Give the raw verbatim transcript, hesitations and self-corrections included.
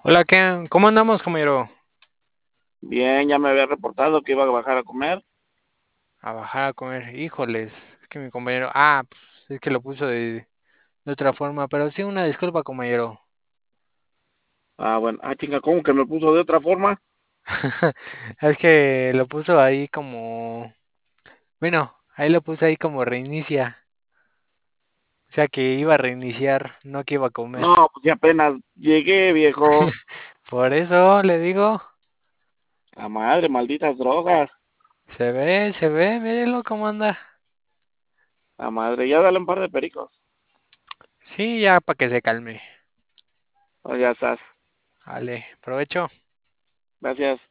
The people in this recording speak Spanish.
Hola, Ken, ¿cómo andamos, compañero? Bien, ya me había reportado que iba a bajar a comer. A bajar a comer. Híjoles, es que mi compañero. Ah, pues es que lo puso de, de otra forma, pero sí, una disculpa, compañero. Ah, bueno, ah, chinga, ¿cómo que me puso de otra forma? Es que lo puso ahí como. Bueno, ahí lo puse ahí como reinicia. O sea que iba a reiniciar, no que iba a comer. No, pues ya apenas llegué, viejo. Por eso le digo, La madre, malditas drogas. se ve, se ve, mírenlo cómo anda. La madre, ya dale un par de pericos. Sí, ya para que se calme. Oh, ya estás. Vale, provecho. Gracias.